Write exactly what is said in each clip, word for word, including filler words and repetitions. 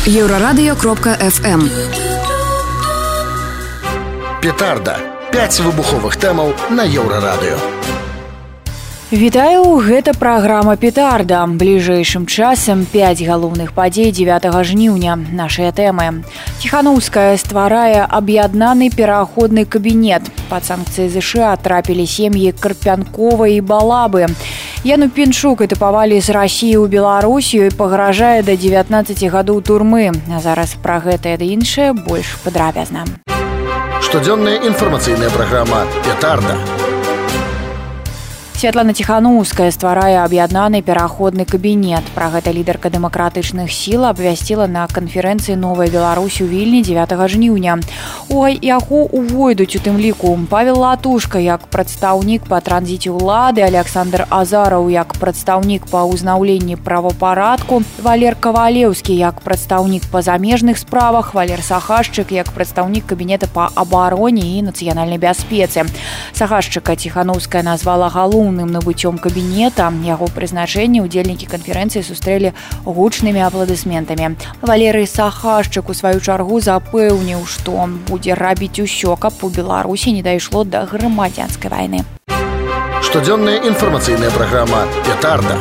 Еврорадио кропка эф эм. Петарда. пяць выбуховых тэмаў на Еўрарадыё. Вітаю, гэта праграма «Петарда». Бліжэйшым часам пяць галоўных падзей дзевятага жніўня. Нашыя тэмы. Ціханаўская стварае аб'яднаны пераходны кабінет. Пад санкцыі ЗША трапілі сем'і Карпянкова і Балабы. Яну Пінчук этапавалі з Расіі ў Беларусію і пагражае да дзевятнаццаці гадоў турмы. А зараз пра гэтае ды іншае больш падрабязна. Штодзённая інфармацыйная праграма «Петарда». Святлана Ціханаўская стварае аб'яднаны пераходны кабінет. Пра гэта лідарка дэмакратычных сіл абвясціла на канферэнцыі «Новая Беларусь» у Вільні дзевятага жніўня. У яго увойдуць у тым ліку Павел Латушка як прадстаўнік па транзіце ўлады, Александр Азараў як прадстаўнік па ўзнаўленні правапарадку, Валер Кавалеўскі як прадстаўнік па замежных справах, Валер Сахашчык як прадстаўнік кабінета па абароне і нацыянальнай бяспецы. Сахашчыка Ціханаўская назвала галоўным набыццём кабінета. Яго прызначэнне ўдзельнікі канферэнцыі сустрэлі гучнымі апладысментамі. Валерый Сахашчык у сваю чаргу запэўніў, што будзе рабіць усё, каб у Беларусі не дайшло да грамадзянскай вайны. Штодзённая інфармацыйная праграма «Петарда».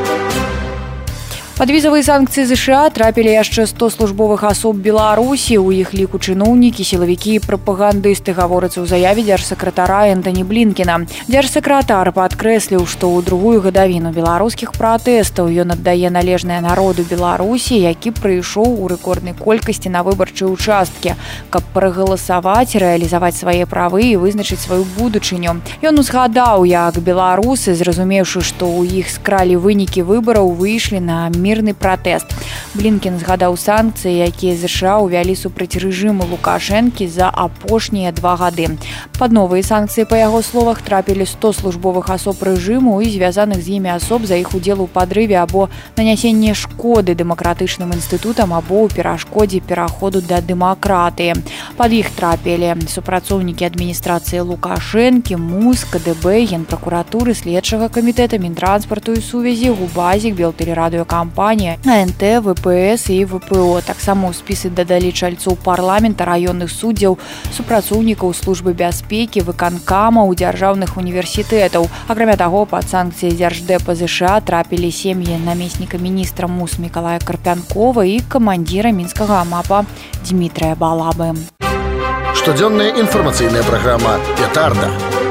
Пад візавыя санкцыі ЗША трапілі яшчэ сто службовых асоб Беларусі, у іх ліку чыноўнікі, сілавікі і прапагандысты, гаворыцца ў заяве дзяржсакратара Энтані Блінкена. Дзяржсакратар падкрэсліў, што ў другую гадавіну беларускіх пратэстаў ён аддае належнае народу Беларусі, які прыйшоў у рэкорднай колькасці на выбарчыя ўчасткі, каб прагаласаваць, рэалізаваць свае правы і вызначыць сваю будучыню. Ён узгадаў, як беларусы, зразумеўшы, што ў іх скралі вынікі выбараў, выйшлі на мірны пратэст. Блінкен згадаў санкцыі, якія ЗША ўвялі супраць рэжыму Лукашэнкі за апошнія два гады. Пад новыя санкцыі, па яго словах, трапілі сто службовых асоб рэжыму і звязаных з імі асоб за іх удзел у падрыве або нанясенне шкоды дэмакратычным інстытутам або ў перашкодзе пераходу да дэмакратыі. Пад іх трапілі супрацоўнікі адміністрацыі Лукашэнкі, МУЗ, КДБ, Генпракуратуры, следчага камітэта, Мінтранспарту і сувязі, Губазік, Белтэлерадыёкампанія, АНТ, ВПС і ВПО. Таксама ў спісы дадалі чальцоў парламента, раённых суддзяў, супрацоўнікаў службы бяспекі, выканкамаў, дзяржаўных універсітэтаў. Акрамя таго, пад санкцыі Дзярждэпа ЗША трапілі сем'і намесніка міністра МУС Мікалая Карпянкова і камандзіра мінскага МАПа Дмітрая Балабы. Штодзённая інфармацыйная праграма «Петарда».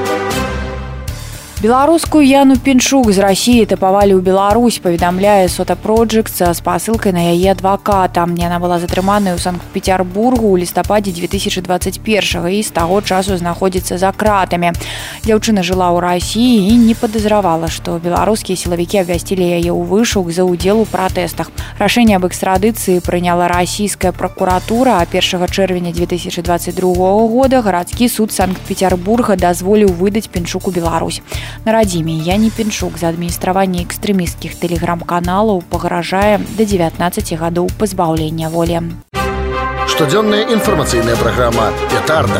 Беларускую Яну Пінчук з Расіі этапавалі ў Беларусь, паведамляе Сота Проджект з спасылкай на яе адваката. Яна была затрыманая ў Санкт-Петербургу ў лістападзе дзве тысячы дваццаць першага і з таго часу знаходзіцца за кратамі. Дзяўчына жыла ў Расіі і не падазравала, што беларускія сілавікі абвясцілі яе ў вышук за ўдзел у пратэстах. Рашэнне аб экстрадыцыі прыняла расійская пракуратура, а першага чэрвеня дзве тысячы дваццаць другога года гарадскі суд Санкт-Петербурга дазволіў выдаць Пінчук у Беларусь. На радзіме Яне Пінчук за адміністраванне экстрэмісцкіх тэлеграм-каналаў пагражае да дзевятнаццаці гадоў пазбаўлення волі. Штодзённая інфармацыйная праграма «Петарда».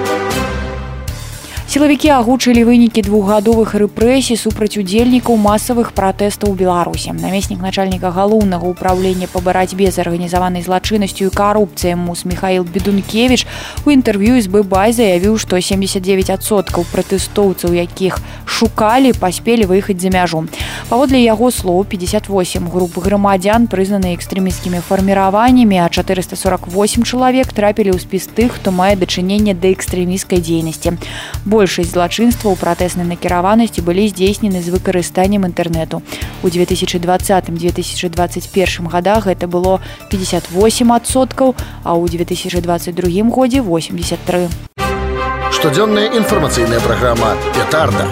Сілавікі агучылі вынікі двухгадовых рэпрэсій супраць удзельнікаў масавых пратэстаў у Беларусі. Намеснік начальніка галоўнага ўпраўлення па барацьбе з арганізаванай злачыннасцю і карупцыяй МУС Міхаіл Бедункевіч у інтэрв'ю з ББАЙ заявіў, што сямдзесят дзевяць адсоткаў пратэстоўцаў, якіх шукалі, паспелі выехаць за мяжу. Паводле яго слоў, пятьдесят восемь груп грамадзян прызнаны экстрэмісцкімі фарміраваннямі, а чатырыста сорок восемь чалавек трапілі ў спіс тых, хто мае дачыненне да экстрэмісцкай дзейнасці. Большасць злачынстваў пратэснай накіраванасці былі здзейснены з выкарыстаннем інтэрнэту. У две тысячи двадцатым — две тысячи двадцать первым годах гэта было пятьдесят восемь адсоткаў, а ў две тысячи двадцать другім годзе восемьдесят три. Штодзённая інфармацыйная праграма «Петарда».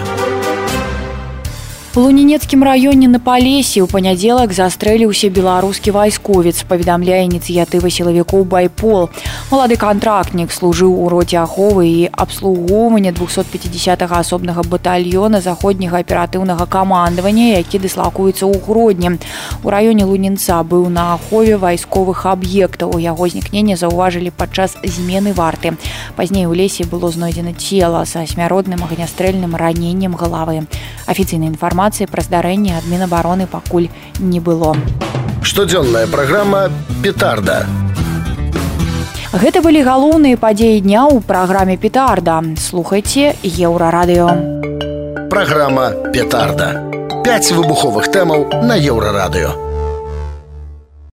У Лунінецкім раёне на Палесе ў панядзелак застрэліўся беларускі вайсковец, паведамляе ініцыятыва сілавікоў «Байпол». Малады кантрактнік служыў у роце аховы і абслугоўвання двухсот пяцідзясятага асобнага батальёна заходняга аператыўнага камандавання, які дыслакуецца ў Гродні. У раёне Лунінца быў на ахове вайсковых аб'ектаў. Яго знікненне заўважылі падчас змены варты. Пазней у лесе было знойдзена цела са смяротным агнястрэльным раненнем галавы. Афіцыйнай інфармацыі пра здарэнне ад Мінабароны пакуль не было. Штодзённая праграма «Петарда». Гэта былі галоўныя падзеі дня ў праграме «Петарда». Слухайце Еўрарадыё. Праграма «Петарда». Пяць выбуховых тэмаў на Еўрарадыё.